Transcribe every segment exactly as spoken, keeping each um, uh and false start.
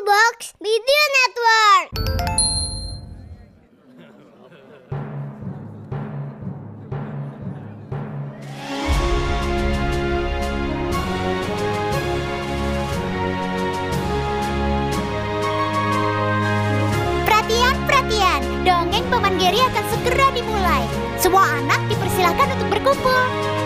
Box Video Network. Perhatian, perhatian. Dongeng Paman Geri akan segera dimulai. Semua anak dipersilakan untuk berkumpul.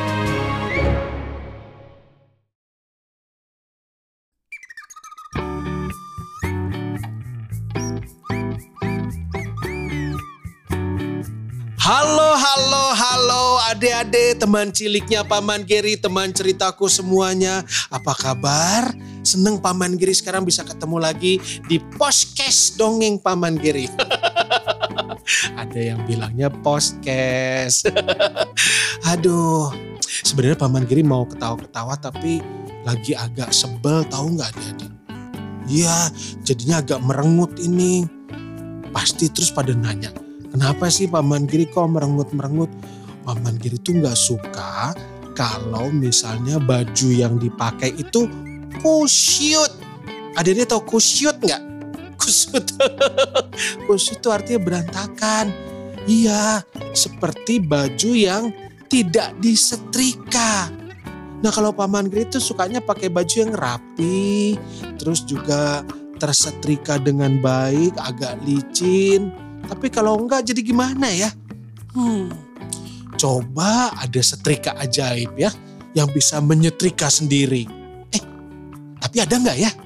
Halo, halo, halo adik-adik, teman ciliknya Paman Geri, teman ceritaku semuanya. Apa kabar? Seneng Paman Geri sekarang bisa ketemu lagi di podcast Dongeng Paman Geri. Ada yang bilangnya podcast. Aduh, sebenarnya Paman Geri mau ketawa-ketawa tapi lagi agak sebel, tahu nggak adik-adik? Iya, jadinya agak merengut ini. Pasti terus pada nanya, kenapa sih Paman Geri kok merengut-merengut? Paman Geri tuh gak suka kalau misalnya baju yang dipakai itu kusyut. Adik-adik tahu kusyut gak? Kusyut. Kusyut itu artinya berantakan. Iya, seperti baju yang tidak disetrika. Nah kalau Paman Geri tuh sukanya pakai baju yang rapi, terus juga tersetrika dengan baik, agak licin. Tapi kalau enggak jadi gimana ya? Hmm, coba ada setrika ajaib ya yang bisa menyetrika sendiri. Eh, tapi ada enggak ya?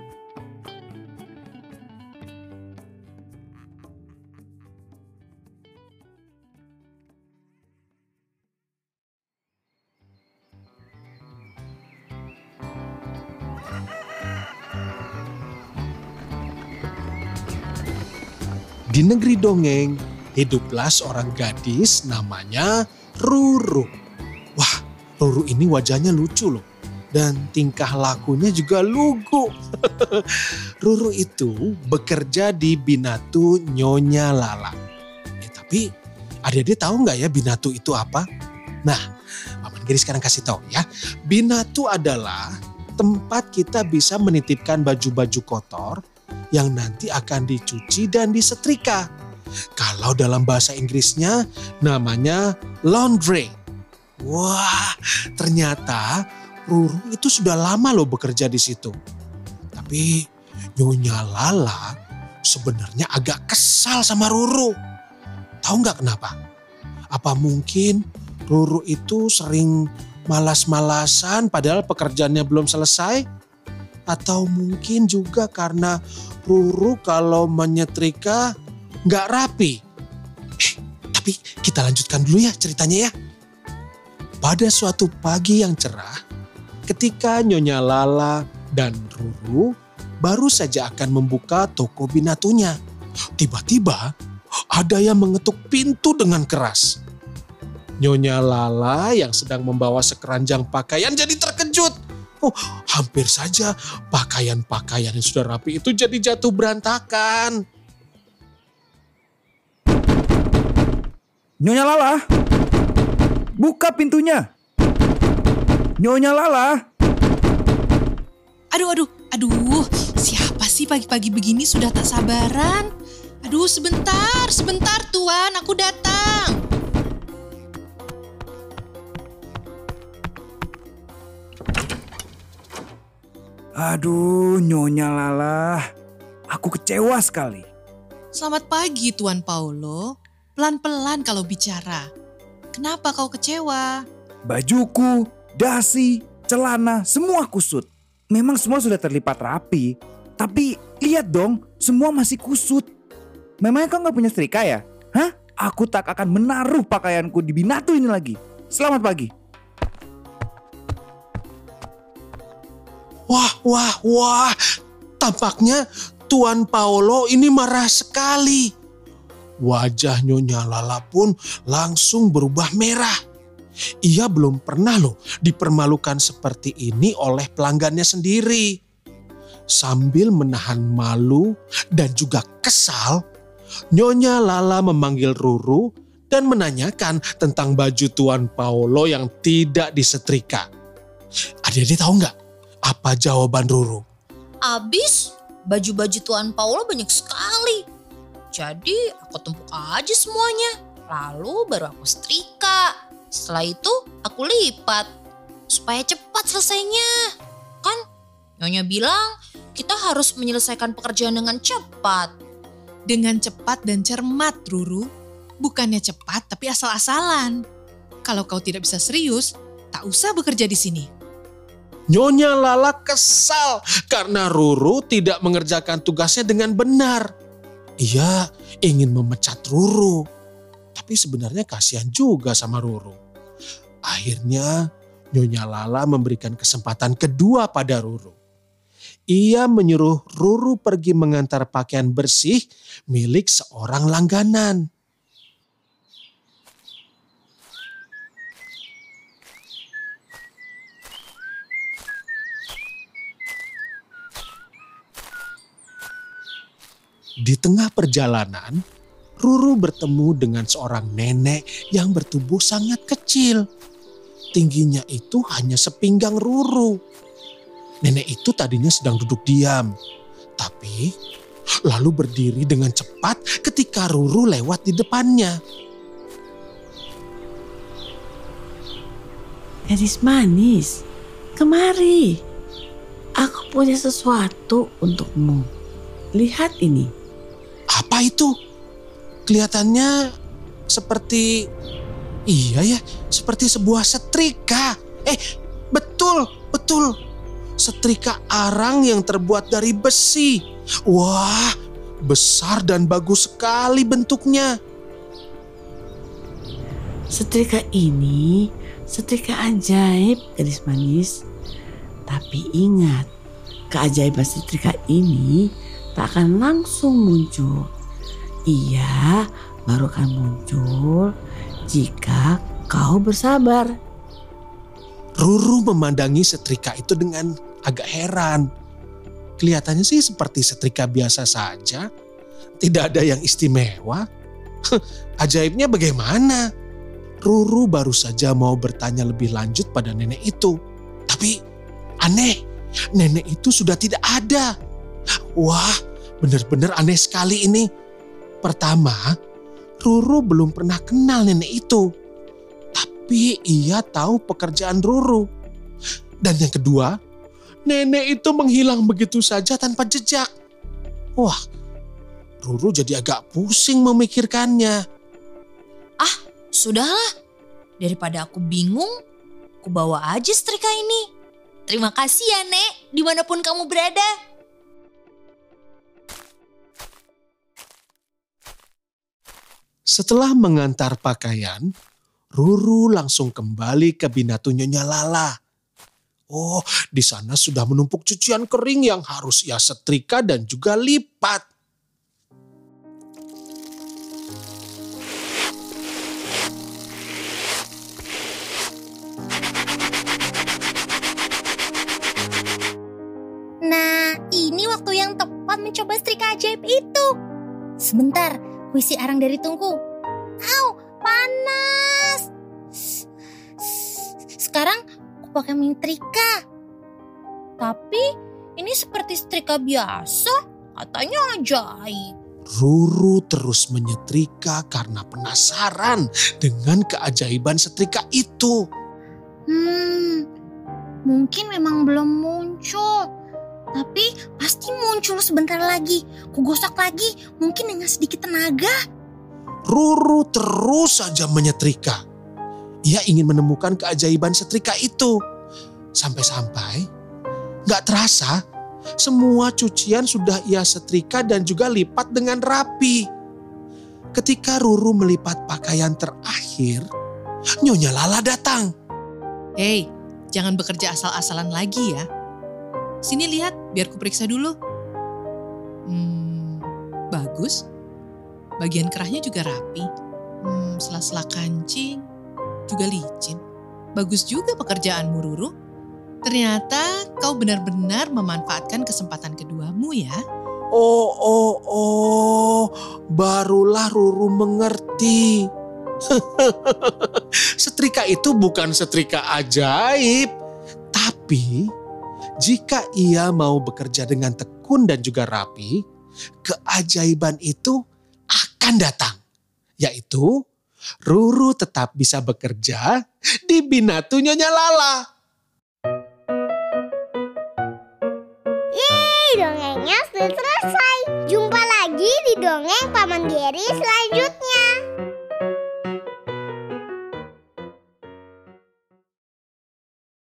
Di negeri dongeng, hiduplah seorang gadis namanya Ruru. Wah, Ruru ini wajahnya lucu loh. Dan tingkah lakunya juga lugu. Ruru itu bekerja di Binatu Nyonya Lala. Eh, tapi adik-adik tahu nggak ya Binatu itu apa? Nah, Paman Geri sekarang kasih tahu ya. Binatu adalah tempat kita bisa menitipkan baju-baju kotor yang nanti akan dicuci dan disetrika. Kalau dalam bahasa Inggrisnya namanya laundry. Wah, ternyata Ruru itu sudah lama loh bekerja di situ. Tapi Nyonya Lala sebenarnya agak kesal sama Ruru. Tahu nggak kenapa? Apa mungkin Ruru itu sering malas-malasan padahal pekerjaannya belum selesai? Atau mungkin juga karena Ruru kalau menyetrika nggak rapi. Eh, tapi kita lanjutkan dulu ya ceritanya ya. Pada suatu pagi yang cerah, ketika Nyonya Lala dan Ruru baru saja akan membuka toko binatunya, tiba-tiba ada yang mengetuk pintu dengan keras. Nyonya Lala yang sedang membawa sekeranjang pakaian jadi terkejut. Oh, hampir saja pakaian-pakaian yang sudah rapi itu jadi jatuh berantakan. Nyonya Lala, buka pintunya. Nyonya Lala. Aduh, aduh, aduh. Siapa sih pagi-pagi begini sudah tak sabaran? Aduh, sebentar, sebentar Tuan, aku datang. Aduh, Nyonya Lala, aku kecewa sekali. Selamat pagi Tuan Paulo. Pelan-pelan kalau bicara. Kenapa kau kecewa? Bajuku, dasi, celana, semua kusut. Memang semua sudah terlipat rapi. Tapi lihat dong, semua masih kusut. Memangnya kau gak punya setrika ya? Hah? Aku tak akan menaruh pakaianku di Binatu ini lagi. Selamat pagi. Wah, wah, wah. Tampaknya Tuan Paulo ini marah sekali. Wajah Nyonya Lala pun langsung berubah merah. Ia belum pernah loh dipermalukan seperti ini oleh pelanggannya sendiri. Sambil menahan malu dan juga kesal, Nyonya Lala memanggil Ruru dan menanyakan tentang baju Tuan Paulo yang tidak disetrika. Adik-adik tahu nggak apa jawaban Ruru? Abis baju-baju Tuan Paulo banyak sekali. Jadi aku tumpuk aja semuanya. Lalu baru aku setrika. Setelah itu aku lipat. Supaya cepat selesainya. Kan Nyonya bilang kita harus menyelesaikan pekerjaan dengan cepat. Dengan cepat dan cermat, Ruru. Bukannya cepat tapi asal-asalan. Kalau kau tidak bisa serius, tak usah bekerja di sini. Nyonya Lala kesal karena Ruru tidak mengerjakan tugasnya dengan benar. Ia ingin memecat Ruru, tapi sebenarnya kasihan juga sama Ruru. Akhirnya Nyonya Lala memberikan kesempatan kedua pada Ruru. Ia menyuruh Ruru pergi mengantar pakaian bersih milik seorang langganan. Di tengah perjalanan, Ruru bertemu dengan seorang nenek yang bertubuh sangat kecil. Tingginya itu hanya sepinggang Ruru. Nenek itu tadinya sedang duduk diam, tapi lalu berdiri dengan cepat ketika Ruru lewat di depannya. Gadis manis, kemari. Aku punya sesuatu untukmu. Lihat ini. Apa itu? Kelihatannya seperti, iya ya, seperti sebuah setrika. Eh, betul, betul. Setrika arang yang terbuat dari besi. Wah, besar dan bagus sekali bentuknya. Setrika ini setrika ajaib, gadis manis. Tapi ingat, keajaiban setrika ini tak akan langsung muncul. Ia baru akan muncul jika kau bersabar. Ruru memandangi setrika itu dengan agak heran. Kelihatannya sih seperti setrika biasa saja. Tidak ada yang istimewa. Ajaibnya bagaimana? Ruru baru saja mau bertanya lebih lanjut pada nenek itu. Tapi aneh, nenek itu sudah tidak ada. Wah, benar-benar aneh sekali ini. Pertama, Ruru belum pernah kenal nenek itu. Tapi ia tahu pekerjaan Ruru. Dan yang kedua, nenek itu menghilang begitu saja tanpa jejak. Wah, Ruru jadi agak pusing memikirkannya. Ah, sudahlah. Daripada aku bingung, aku bawa aja setrika ini. Terima kasih ya, Nek, dimanapun kamu berada. Setelah mengantar pakaian, Ruru langsung kembali ke binatu Nyonya Lala. Oh, di sana sudah menumpuk cucian kering yang harus ia setrika dan juga lipat. Nah, ini waktu yang tepat mencoba setrika ajaib itu. Sebentar, ku isi arang dari tungku. Au, panas. Sekarang aku pakai menyetrika. Tapi ini seperti setrika biasa, katanya ajaib. Ruru terus menyetrika karena penasaran dengan keajaiban setrika itu. Hmm, mungkin memang belum muncul. Tapi pasti muncul sebentar lagi. Ku gosok lagi, mungkin dengan sedikit tenaga. Ruru terus saja menyetrika. Ia ingin menemukan keajaiban setrika itu. Sampai-sampai gak terasa semua cucian sudah ia setrika dan juga lipat dengan rapi. Ketika Ruru melipat pakaian terakhir, Nyonya Lala datang. Hei, jangan bekerja asal-asalan lagi ya. Sini lihat, biar ku periksa dulu. Hmm, bagus. Bagian kerahnya juga rapi. Hmm, sela-sela kancing juga licin. Bagus juga pekerjaanmu, Ruru. Ternyata kau benar-benar memanfaatkan kesempatan keduamu ya. Oh, oh, oh, barulah Ruru mengerti. Setrika itu bukan setrika ajaib, tapi jika ia mau bekerja dengan tekun, tekun dan juga rapi, keajaiban itu akan datang. Yaitu Ruru tetap bisa bekerja di Binatu Nyonya Lala. Yeay, dongengnya sudah selesai. Jumpa lagi di dongeng Paman Geri selanjutnya.